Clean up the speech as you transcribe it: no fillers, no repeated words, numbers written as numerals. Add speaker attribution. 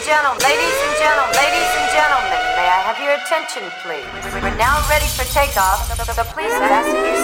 Speaker 1: May I have your attention, please? We're now ready for takeoff, so please fasten your